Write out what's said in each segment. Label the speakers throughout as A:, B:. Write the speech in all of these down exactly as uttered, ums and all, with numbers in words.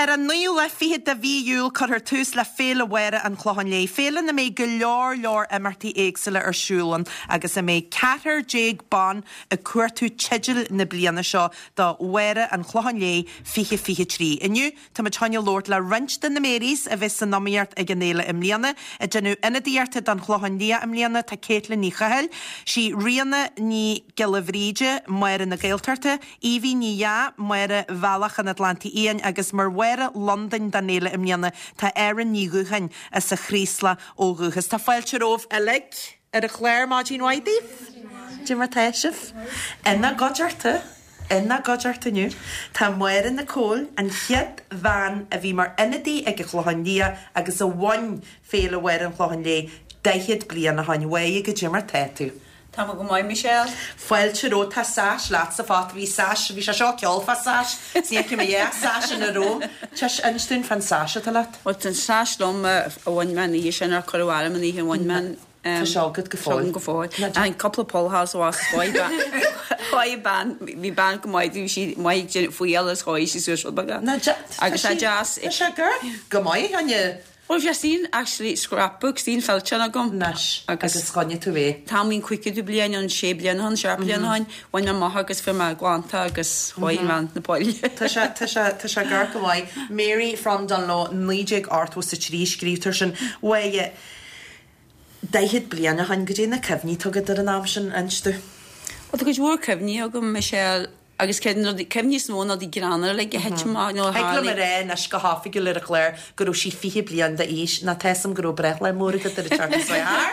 A: Er an nuil le fihe da viúil cut ar tús le féle were an chlohan lé. Féle na mé go leor leor emartí éagsile ar siúlan agus a mé catar jéig ban a cuairtú tsigil na bliana seo da were an chlohan lé fihe fihe trí. Iniu, tá matanya lord le rinch den na méris a vis an namiart ag anéle im liana a genu inadiarte dan chlohan lé im liana ta Caitlin ní chahel. Si riana ní gelevríide muere na gailtarte, Evie ní ja muere valach an Atlanti ian agus mar were London danele im liana ta Erin ní guchain as a chrísla ó guchas. Ta fáilteróf eleg ar a chléir mágin waidíf? Jimmer teisif? Enna godjarte? Enna godjarte nu? Ta muere na cól an chiad van a bhí mar inadí ag a chlohandia agus a wain féle were an chlohandia deichiad blian a hain wei go Jimmer tetu.
B: Tá go mai Michelle.
A: Fáilte ró tá sás láat sa fát hí sás, hí se seo ceol fa sás, sí me é sás in a ró, teis instún fan sás a lat.
B: Wat an sás lom a bhain man í sin ar choála man í bhain man
A: Tá seágad go fáil.
B: go fáil. Ein couple Paulhouse was fáid fáid ban hí ban go maidú sí mai fuialas choí sí súil baga. Agus a jazz.
A: Tá se gur? Go mai hanne.
B: Well, if you've seen actually scrapbooks, seen felchana gum.
A: Nash, agus sconne tu ve.
B: Tamlin quicker du blian on she blian on sharp blian on when your mahagus for my guanta agus hoy man the pol.
A: Tasha tasha tasha garkawai. Mary from Dunlo Nijig art was the tree skriftersen way deichiad blian a han gudina kevni tugad ar an amsin anstu.
B: Well, the good work kevni agum Michelle agus cefn cefn smó na di granar le het ma no
A: ha. Hegle mar na go hafi go le chléir go si fihi blian da is na tesam go breth le mór go ar Charles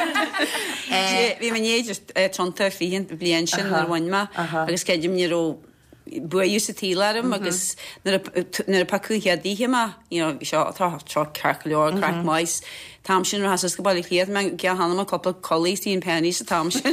A: Har.
B: Vi man é just tronta fihin blian sin ar wainma agus cedim ni ro buú sa tílarm agus nar a pacu headí ma, you know, seo tá tro carcleor crack mais. Tam sin has go ball chiad me ge hanam a couple collies in pennies a tam sin.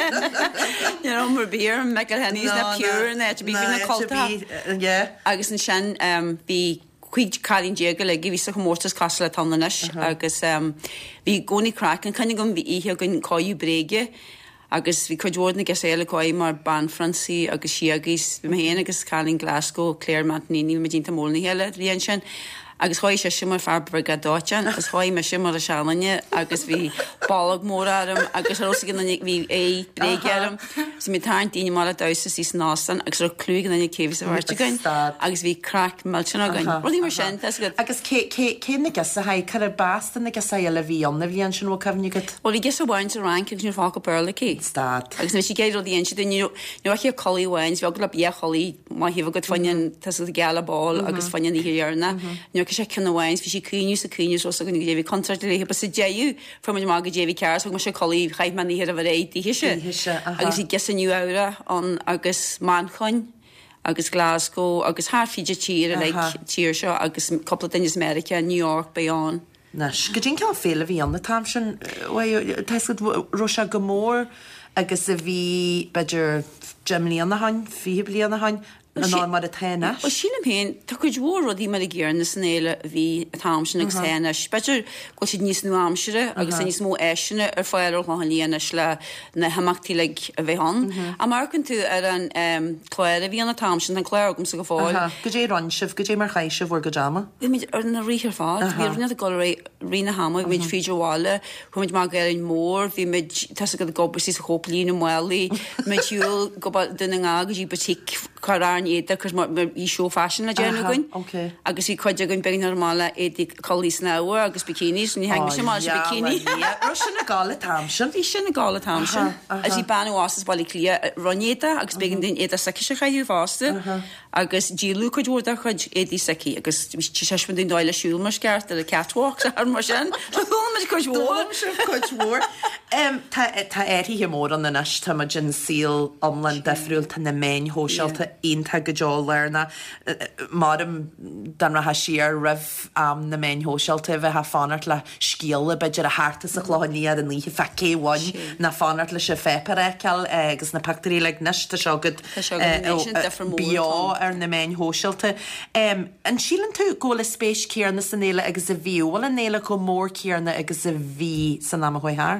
B: You know, mar beer me hennies na pure and that to be in a colta.
A: Yeah.
B: Agus an sin um be quid calling jiggle like give us a mortis castle at Tonanish agus um be goni crack and kind of gum be here going call you brege. Agus vi could warden gas ele koi mar ban Francie agus siagis me hen agus calling Glasgow Claire Mantinini magenta molni hele rienchen agus hoi se shimmer farber gadochan agus hoi me shimmer a shalanje agus vi ballag morarum agus rosig na vi e bregerum so mit tarn dini mal daus is nasan agus klug na kevis vartigan agus vi crack melchan again rodi mar shen that's good
A: agus ke ke ke na gas ha kar bast na gas ele vi on na rienchen wo kavni get
B: well vi guess a wine to rank you fall up early key
A: start
B: agus na she get the enchi then you know here collie wines vi got yeah collie ma hi got fanyan tas the gala ball agus fanyan hier na sé cynna wains, fi si cúnius a cúnius os agyn i J V contract le heb a sy jew from my mag J V cars ag ma sé colí chaid man i hir a fyrra eiti hishe agus i gesa new aura on agus Manchon agus Glasgow agus har fidja tír like tír seo agus couple of things America New York beyond
A: Nash gydyn cael ffeil a fi on the tamsion taisgyd Russia gymor agus a fi bedr Germany on the han fi bli on the han na mar a tena.
B: O sílim hen, tá chuid mhór rodí mar a ggéar na sanéile bhí a tamsin agus tena. Speidir go siad níos nua amsire agus a níos mó eisina ar fáil ó chláhan líana le na hamachtíleg a bheith hon. A marcan tú ar an chléir a bhí an na tamsin an chléir agam sa go fáil.
A: Go dé ransif, go dé mar chaisih bhór go dama?
B: Bhí ar na ríchar fád, bhí rina a golar rina hama, bhí fíidir bháile, chuid má gair an mór, bhí mid tas a go gobar sí sa choplín am mhálaí, mid siúil go duna ngá í batíc carán éta cos mar í show fashion na déna goin.
A: Okay.
B: Agus í coide goin beag normála éti colís náua agus bikinis ní hang sé más bikini.
A: Russian na gála tamsin.
B: Í sin na gála tamsin. As í banú asas bali clia ronéta agus begin din éta saki se chaú fásta. Agus dílú coid wór chuid éti saki agus tí seisman din dáile siúl mar sceart a catwalk ar mar sin. Mas coid wór.
A: Coid wór. Tá éri hi mór an na nas tá ma gin síl omlan defriúil tá na main hósealta inta go learna marm dan ra ha siar rif am na main hósealta bheit ha fanart le scíal beidir a hartas a chláníad an líhi fecé bhain na fanart le se feparekel agus na pactarí le nas tá seo good bio ar na main hósealta. An sílan tú góla spéis céarna san néile agus a bhíú, wal an néile go mór céarna agus a bhí san am a hoi hart?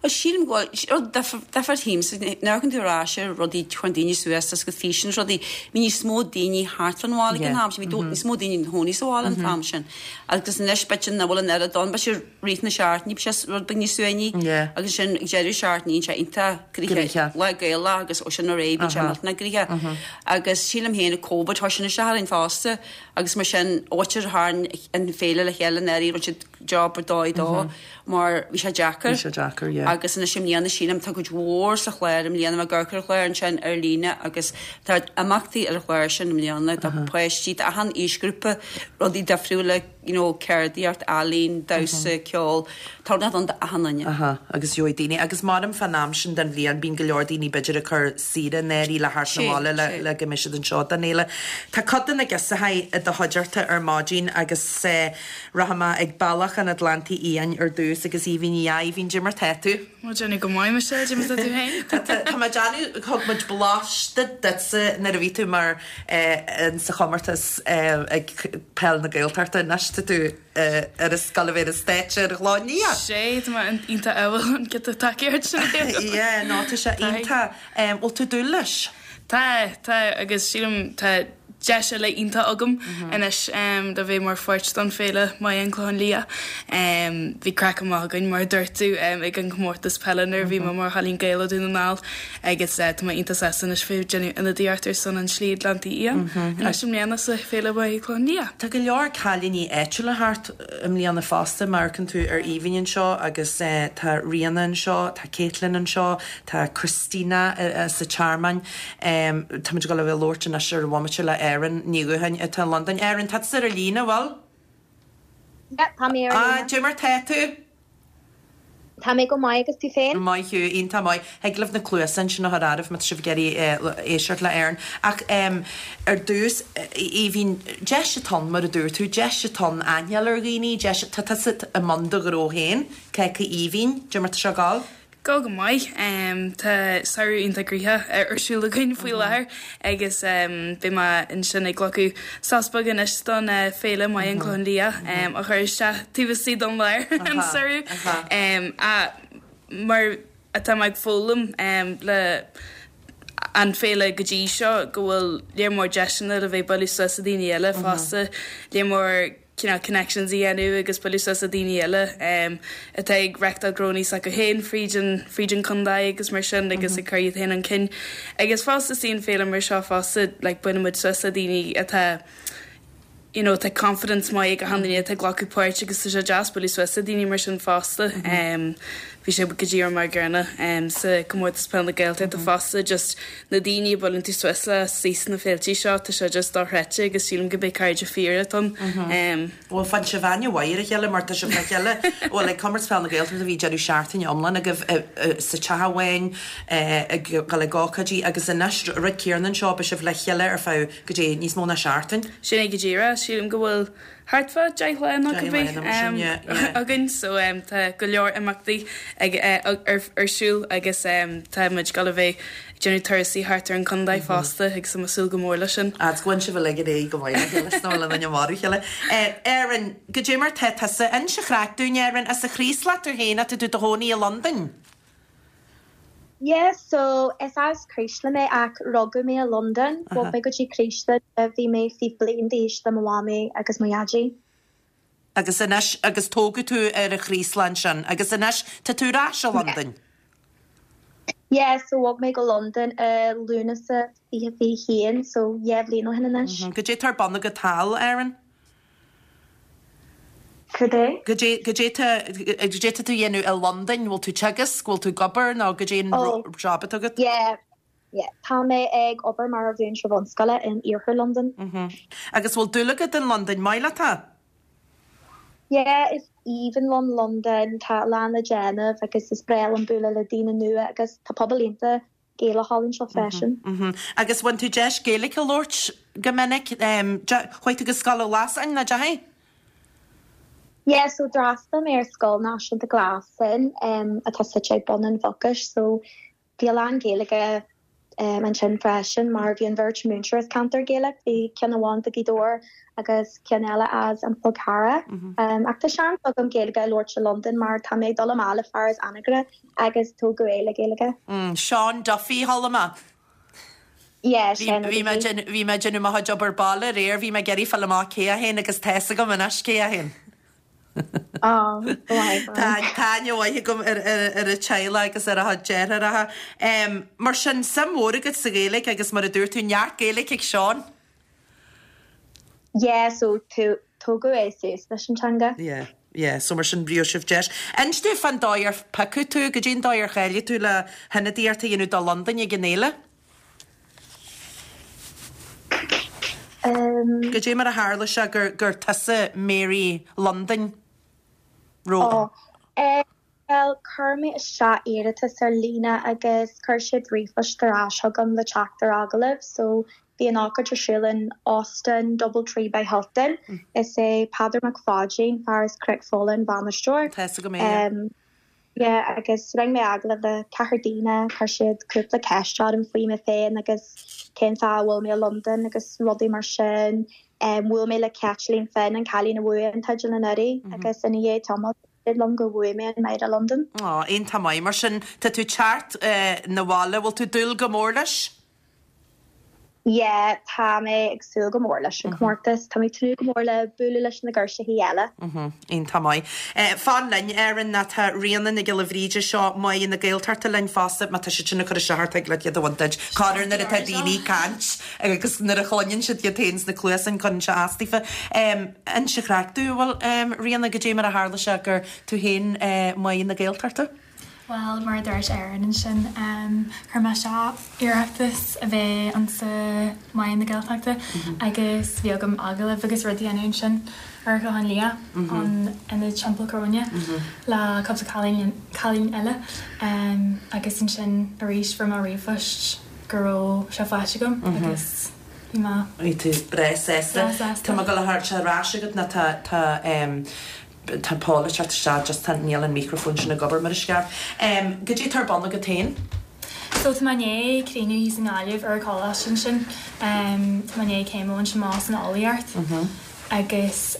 B: O sílim go defar híms negan dúráise rodí chundíine Suestas go físin rodí mí smó daoine hartfanháil an ham ví dó smó daoine hóní sáil an fam sin. agus nes betin na bhil ar a don be sé rina seartní se rud be ní suení agus sin géidir seartní se inta le gaile agus ó sin rébi se na gríthe agus sílam héanana cóbad tá sinna searin fásta agus mar sin óir háin an féile le chéile airí ru si job ar dóid dá mar bhí sé Jackar agus na sim líanana sínam tá go dhór sa chléir am líanana a ggurchar chléir an sin ar lína agus tá amachtaí ar chléir sin am líanana tá poisttí a han ísgrúpa rodí defriúla ceirdíart alín dasa ceol tá an a hanine.
A: agus jo daine agus mar am fanam sin den bhíon bín go leor daoine beidir a chur siad néirí le hááile le le goimiisiid an seo danéile. Tá codan a gus a do hoidirta ar mádín agus sé rahama ag bailach an Atlanti íon ar dús agus í hín a hín Jimmar teú.
C: Má Jenny go maiim sé Jim tú hain.
A: Tá má Janú chug muid bláiste dutsa na a ví tú mar an sa chomartas ag pell na gailtarta neiste tú ar a scalavéir a stéite ar chlání.
C: sé an ínta ehil get a takeíirt sin.
A: Ié ná tu sé ínta ó tú dú leis.
C: Tá tá agus sílam tá de se le ínta agam inis do bhéh mar foiit don féile mai an chláin lia. Bhí crack amgan mar dúirtú ag an gomórtas pellanar bhí mar halín gaile dún ná agus tá ínta san is fé genú ina dtíartar san an slíad lantí íon sem léana sa féile ba chláin lia.
A: Tá go leor chalíní éú le hart am líanana fásta marcan tú ar íhíonn seo agus tá rianaan seo, tá Caitlin an seo, tá Christina sa Charman tá go le bhfuil Lorte na se bhhaimiite le Erin níguhain atá London. Erin tá sa ar lína bhil?
D: Tá mé
A: Ah, Jimmar teú?
D: Tá mé go mai agus tú féin?
A: Mai hiú on tá mai heaglah na cluasan sin na harráh mat si geirí éisiart le Erin. Ach ar dús í bhín de ton mar a dúr tú de ton aineal ar ghaoine de tá a manda goróhéin ce go íhín Jimmar se gáil?
C: Go go mai tá saoú integríthe arsúla goin faoi lethir agus bí in sin ag gloú saspagan is don féile mai an chun lia a chuir se tíhí don leir an saoú a mar atá ag fólam le an féile godí seo go bhfuil léarmór deisina a bheith bailú sa daine eile fásta léarmór Kina connections I anu agus police a daine eile atá ag recta gróní sa go héin frígin frígin chundá agus mar sin agus i chuiad hen an cin agus fásta sín féle mar seo fásta le buimiid sa a daine atá you know, tá confidence mai ag a handaine tá ghlacu páirt agus sa jazz police a daine mar sin fásta bhí sé go ddíar mar gcearna sa commórtas pen na gailte a fásta just na daine bolinn tú Suessa sí na féiltí seo tá sé just áreite agus sílim go bé caiide fíre ton.
A: Bhil fan se bhaine bhair a cheile mar se cheile ó le commerce pen na gailte a bhí deadú seaartain omlan a go sa tehahain go le gácadí agus in ricéarnan seo be se le cheile ar fá go dé níos mó na seaartain.
C: Sinna go ddíra sílim go bhfuil Hartfa deithlein go bhí agan so tá go leor amachtaí arsúil agus tá muid gal bheith Jenny Thursday hartar an chundaid fásta ag sa masúil go mór lei sin.
A: Aáin se bh le é go bhhaine snála na marú cheile. Éan go dé mar te sa in se chraachún éan a sa chríslatar héna tú do hónaí a London.
D: Yes, so is as Krishna me ac rogu me a London, what me go chi Krishna vi me fi blin dish the Mwame agus Mayaji.
A: Agus inis agus tógu tú ar a Chrísland sin, agus inis tá tú rás a London.
D: Yes, so what me go London uh, Luna sa fi fi hien, so yeah, blin o hen inis.
A: Go dé tar banna go tal, Erin?
D: Credé?
A: Go dé tú dhéanú a London, bhil tú tegus, bhil tú gobar ná go dé job agad?
D: Yeah. Yeah, tá me ag obair mar a bhún Sravonscala in Iorchar London.
A: Agus bhil dúlagad in London maile tá?
D: Yeah, it's even on London, tá Lana Jenna, agus is brel an búla le dína nua, agus tá poblínta géile hallin seo fashion.
A: Agus bhain tú deis géalaigh a Lort gomininic chuit agus scala las an na dehé?
D: Yeah, so drasta me ar scol náisiún de glasin um, atá sa sé bon an bhocas, so bhí an géalaige um, an sin freisin mar bhí an Virgin Moonshire cantar Gaelic bhí ceanháin a gidóir agus ceanile as an Polcara. Um, ach tá sean agam Gaeilge Lord se London mar tá méid dul mála far as anagre agus tó goéile Gaeilge.
A: Mm, Sean Duffy hallama.
D: Yeah,
A: Bhí me genu ma jobbar balle réir bhí me geirí fall má cé a hen agus te go man as cé a hen. Táine gom ar a teile agus ar a ha dear a mar sin samóra go sa Gaelic agus mar a dúir tú neart Gaelic ag Sean?
D: Yeah, so to to go éis leisintanga.
A: Yeah, yeah, so mar sin brío sih deis. Einstú fan dáir pacu tú go dtíon dáir chaile tú le hena díarta dhéanú dá London i gnéile?
D: Um,
A: go dé mar a hála se gur gur tasa Mary London ro.
D: Oh, uh, well, Kermit is sha éirita ar lína agus chuir siad riomhas gom le teachtar agalibh, so bhí an ácha tresúlan Austin Doubletree by Hilton mm. is é Padar McFadging fars Crick Folin Banastor.
A: Tesa go mé.
D: Um, yeah, agus ring me agalibh le Cahardina chuir siad cúpla ceistad an faoi me féin agus cén tá bhfuil mé London agus rudí mar sin um, bhfuil mé le Catchlín fin an Calín a bhuain taidir na nuri agus in é Thomas long go bhui me an maid a London.
A: Oh, ein tá mai mar sin tá tú chart uh, na bhála bhfuil tú dul go mór leis?
D: Yeah, tá mé agsúil go mór leis an cumartas, tá mé trú go mór le búla leis na gcirse híile.
A: Ein tá mai. Fáin lein airan na tá rianan na gile bhríide seo mai na gailtarta lein fása ma tá si sinna chuir seharta le iad bhainteid. Cáir na a tá daoine cant agus na a chláinn si diatéins na cluas an chun se astífa. An se chreachtú bhfuil rianna go dé mar a hála se gur tú héin mai na gailtarta?
E: Well, mar dúirt éan sin chu me se iireachtas a bheith an sa mai na Gaeltachta agus bhí agam agalah agus rudí anún sin ar go an lia an ina Champlain Corona le cap chalín eile agus in sin a ríis from a riomhast go se fáiste gom agus bhí má.
A: Í tú bres ésta. Tá go le hart se ráisiagad na tá Tá Paula chat sta just tan níl an microfón sin na gobar mar scar. Um, go dtí tar banna go tain?
E: So tá mané críú hí an áileh ar cála sin sin tá mané céimón sin más an áíart agus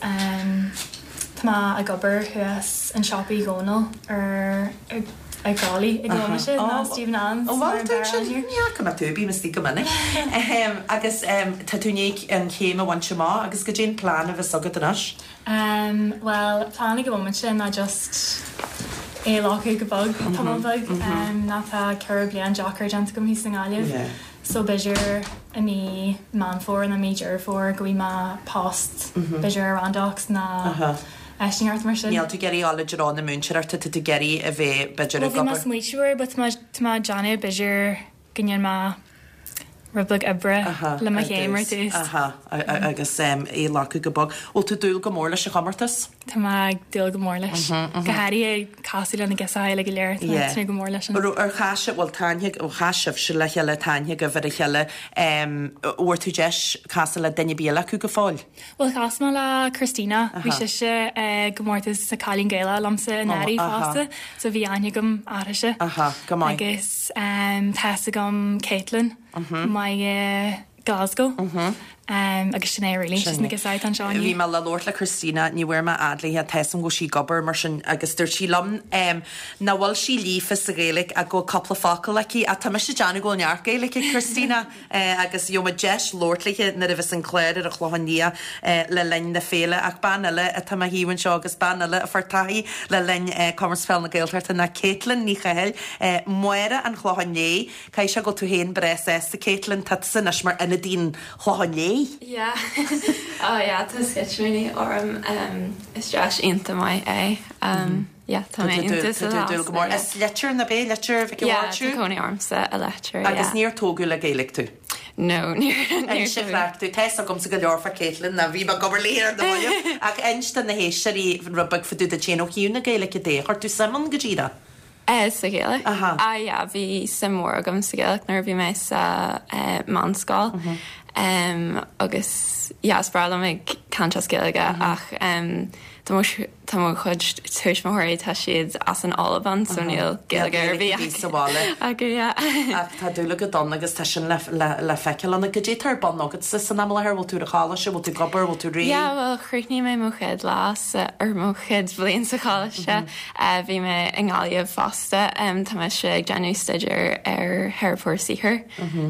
E: tá a gobar chuas an shoppaí gcónal ar ag gálaí ag glóime sin ná Stephen Allen.
A: Ó bhil sin go tú bí mistí go minic. Agus tá túnéic an chéim a bhaint se má agus go dtíon plán a bheith sagad anas?
E: Um, well, planning a woman sin I just é lácu go bug tamabug ná tá ceir blian Jackar gent go hí san gáileh so beisiir a mí man fór na méidir fór go bhí má post beisiir randox na eistingart mar sin.
A: Níl tú geirí ála derán na múnseirta tú geirí a bheith beisiir a gobar?
E: Bhí mas muitiúir, but má Johnny beisiir gníon má Rublig Ibra le ma chéimar tús.
A: Aha, agus é lácu go bog. Ó tú dúil go mór leis a chamartas?
E: Tá má dúil go mór leis. Gohairí é casú le na gasáil le go léir go mór leis.
A: Ar chaise bhil tainteag ó chaisih se le cheile tainteag a bhar a cheile uair tú deis casa le daine bíala acu go fáil?
E: Well, cas má le Christina, bhí si se go mórtas sa Calín Gaela lamsa in airí fásta, so bhí aine gom áiriise.
A: Aha, go mai.
E: Agus teasa gom Caitlin. My uh, Glasgow um, agus sin é rilí na gasáid an seáin.
A: Bhí me le Lord le Christina ní bhfuir me adlaí a team go sí gobar mar sin agus dúir sí lom na bhfuil sí lífas a Gaelic a go coppla focail leí a tá me sé deanna ggóil neart Gaelic i Christina agus jo ma deis Lordlaige na rih an cléir ar a chláhanní le lein na féle ach banile a tá híhann seo agus banile a fartaí le lein commercefell na Gaeltarta na Caitlin ní chail muire an chláhanné cai se go tú héin bres é sa Caitlin tá san as mar ina dín chláhanné.
F: Yeah. Oh yeah, tá sketchmini orm um is Josh into my A. Um yeah, tá mé into
A: dúil go mór. Is letir na bé letir bhí
F: bháú? Yeah, Coney Armsa a letir.
A: Agus níor tógu le Gaelic tú?
F: No, níor
A: sé tú teis a gom sa go leorfa Caitlin na bhí go léir dóile ach einsta na héisiirí rubag fa dú a chéan ó hiún na Gaelic a dé. Chir tú samon go ddíra?
F: Eh, sa Gaelic? Aha. Ah, yeah, bhí sam mór agam sa Gaelic nar bhí me sa manscáil. um, agus yeah, sprála me cantas gilige mm-hmm. ach um, tá chud tuis mthirí tá siad as an Olban so níl gilige ar bhí
A: saháile Tá dúla go don agus tá sin le feiceil anna go dtéar ban agad sa san amlair bhil tú a chála se bhil tú gobar bhil tú rí?
F: Ja, bhil chríní mé mo chéad lás ar mo chéad bblion sa chála se bhí me an gáíomh fásta tá me se ag deanú staidir ar Hairpór Sihir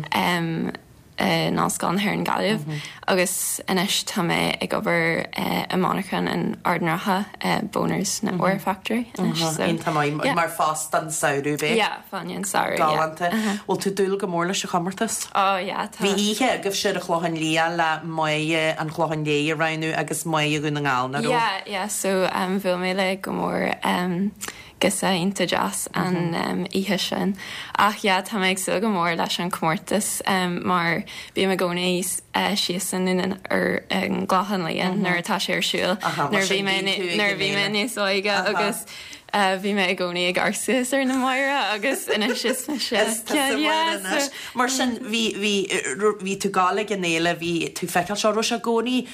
F: Uh, nás gan her an galibh mm-hmm. agus inis tá mé ag gobar uh, a monachan an ardnratha uh, Boners na Oil Factory
A: mar fast an saoú bé
F: fan saoú
A: galanta bhil tú dúil go mór leis a chamartas hí ihe agah siad a chlohan lia le mai an chlohan lé a ranú agus mai a gún an gána
F: so um, bhfuil mé le go mór um, Gisa inta jazz an um, ihe sin. Ach ja, tá méid sil go mór leis an cummórtas um, mar bí me gcónaí uh, siasan in ar an ghlachan líon nuair atá sé ar siúil nuair bhí me níos óige agus bhí me ag gcónaí ag arsus ar na maire agus ina sis me se.
A: Mar sin bhí tú gála gan éile bhí tú feiceil seo ro a gcónaí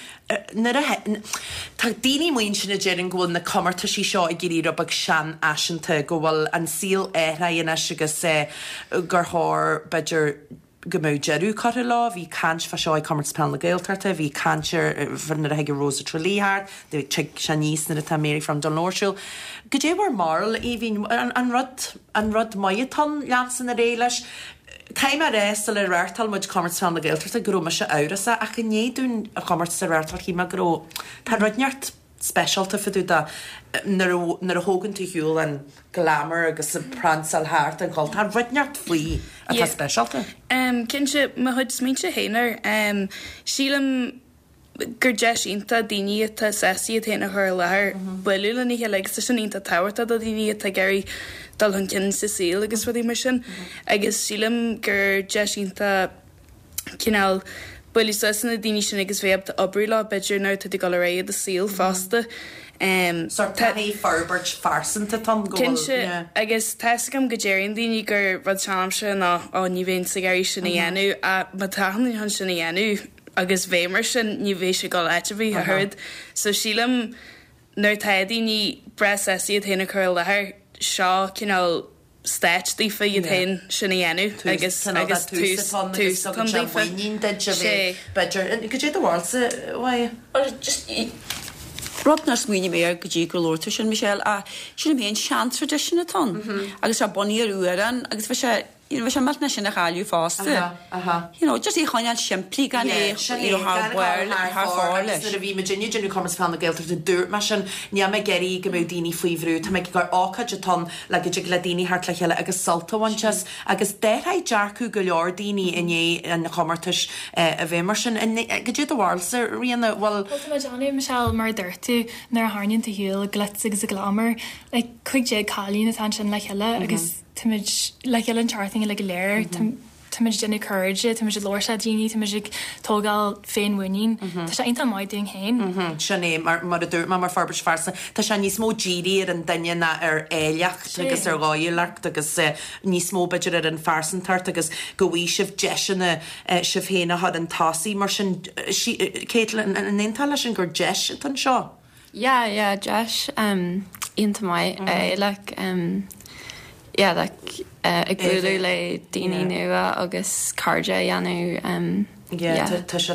A: Tá daoine muon sin na déir an ghfuil na comarta sí seo i ggurí rubag sean aisinta go bhfuil an síl éithra agus gur thir beidir gomó jeú car lá, hí cant fa seo commerce pen na gailtarta, hí cantir fanna heige Rosa Trelíhart, de check se níos na tá Mary from Donlóisiúil. Go dé war marl í hín an rud an rud maiatán leansan na réiles. Caim a réistal le réirtal muid commerce pen na gailtarta gró me se árasa a go néadún a commerce réirtal hí me gró. Tá rudneart specialta fiú da nar a hógan tú hiúil an glamour agus a pransal háart an gáil tá rudneart faoi a tá specialta.
C: Cin se ma chud smínse héanaar sílam gur deis ínta daoine tá sesí a héana chuir lethir buúla ní le sin ínta táhairta a daoine tá geirí dal an cin sa síl agus rudí mar sin agus sílam gur deis ínta cinál Bully na daoine sin agus bhéab a obrúla beidir ná tú go ré a síl fásta.
A: Sortaí farbert farsanta tan go
C: agus team go déironn daoine gur bhd seamse ná á ní bhéon sa gairí sinna dhéanú a má tahanna han sinna dhéanú agus bhémar sin ní bhé se go leitehí a thud, so sílam nuir ta daoine breí a héanana chuir lethir seo cinál stage the for you then shiny anu I guess I guess two two come the
A: winning did you better and could you the world why
B: or just Rodnar swinni me could you go Lord to Michelle ah should be in chant tradition at on I guess a bonnier uran I guess for you know, we mat na sin a chaú fásta. You know, just í chaáil siimplí gan é í hardware ar fáile.
A: Na bhí Virginia Junior Commerce fan na gailtar de dúirt mar sin ní me geirí go mé daoine faoihrú, Tá me gur ácaid atá le go le daoine hart le chéile agus saltahaintes agus déthaid dearcú go leor daoine iné an commartas a bhé mar sin go dtí bhil sa rianna bhil
E: Johnny Michelle mar dúirtú nar háinn tú hiúil glit agus a glamour le chuig dé cálín na tan sin le chéile agus Timid like yellow charting like a layer timid jenny courage timid lorsa dini timid togal féin winning tá sé inta mai ding hain
A: Sinné mar mar a dúir mar mar farbers farsa tá sé níos mó ddíí ar an daine na ar éileacht agus ar gáileacht agus níos mó beidir ar an farsantart agus go bhí sibh deisina sibh héna had an tasí mar sin Caitlin an intal sin gur deis an seo
F: Ja ja Josh um inta mai like um Yeah, like uh, ag búlú le daoine nua agus cardja anú um
A: yeah tá sé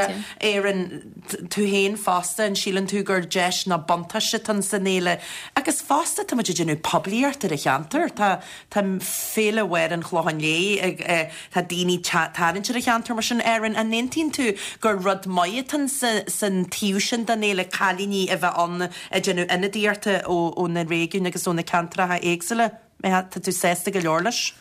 A: éan tú héin fásta an sílan tú gur deis na bonta se tan san éile agus fásta tá muidir genú poblíart ar a cheantar tá tá féle bhhair an chláin lé ag tá daoine tarann ar a cheantar mar sin éan a néontín tú gur rud maiad tan san tíú sin den éile chalíní a bheith an a genú ina díarta ó na réún agus ó na cantratha éagsile me hat tú sésta go leor leis?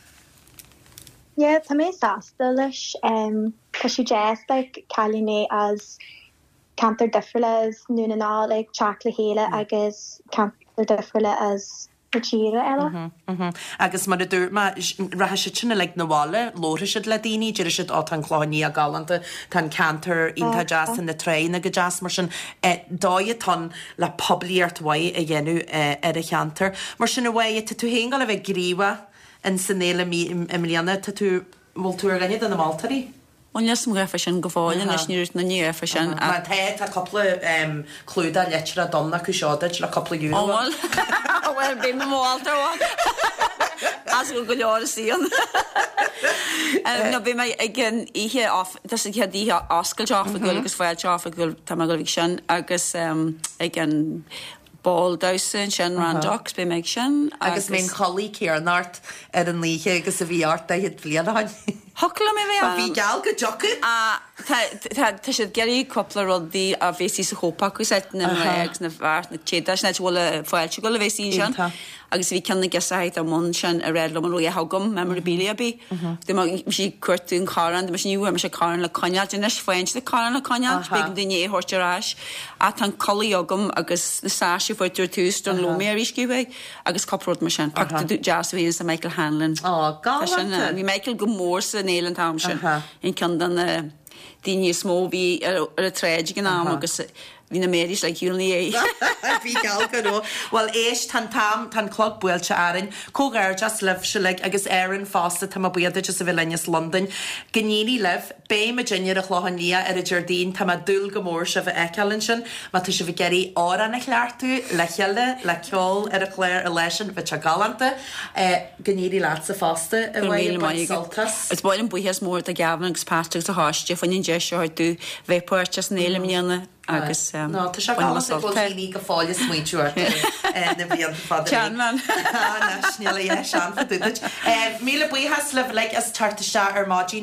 D: Yeah, tá mé sásta leis um tá siú jazz like chalíné as cantar difriúla as núna ná like teach héile agus cantar difriúla as tíre eile.
A: Agus mar a dúir rathe si sinna le na bháile lóra siad le daoine deidir siad á tan chláinní a galanta tan cantar inta jazz in na trein a go jazz mar sin dáiad tan le poblíart bhaid a dhéanú ar a cheantar mar sin bhaid tú héin gal a bheith gríomha in san éile mí Emiliana tá tú bhil tú ar gaiine an na Maltarí?
B: Onlas mo gafa sin go fáil leis ní na ní fa sin.
A: Má the a coppla clúda letra donna chu seáid le coppla dú.
B: Áil bhfuil bé máiltar as go go leir síon. No bé mai gin ihe af tas ik dí ascail teáfa go agus fáil teáfa go tá go bhíh sin agus gin ball dausin sin randox be meid sin.
A: Agus mén cholí céarnart ar an líe agus a bhíart a hiad blianaáin.
B: Hola mé bhé
A: bhí geall go jocu?
B: Tá sé geirí coppla rodí a bhéí sa chópaú na ag na bhar na chéda na bhla fáilte go le bhéí sin. agus bhí ceanna gesaid am món sin a réad lom roií hagam memorabilia bí. Dú sí cuairtún cáran, de sin nniu me sé cáran le coineal, de nes féint le cáran le coineal, be duine éthirteráis a tan colaí agam agus na sáisiú foiúir túús don lomé a rísciúh agus copród mar sin. Pacta jazz bhíon sa Michael Hanlon. Bhí Michael go mór sa Nélan Tam sin in cean den daine smó bhí ar a tréide gan ná agus hí na méris le hiúlí é.
A: Bhí gal go. Well éis tan tam tan clog builte arin, cógar just liv se le agus éan fásta tam a buiad just a bhilines London. Gníí liv, bé me Virginia a chláhan lia ar a Jardín tam a dúl gomór se bh ecalin sin, má tu se bh geirí ára na chleartú le cheile le ceol ar a chléir a leisin bheit se galanta gníí láat sa fásta a bhil soltas.
B: It's bhil an buhes mór a gaban agus páiste a háiste fannin de seirú bheitpóirte nélamíanana agus
A: No, tá se ní go fáil smuitiúir na bhíon fad
B: Teanman
A: Sníla é sean fa dúid. Míle buhas le le as tarta se ar mádí